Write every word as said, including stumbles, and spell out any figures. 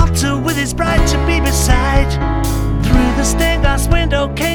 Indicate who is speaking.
Speaker 1: doctor with his bride to be beside. Through the stained glass window came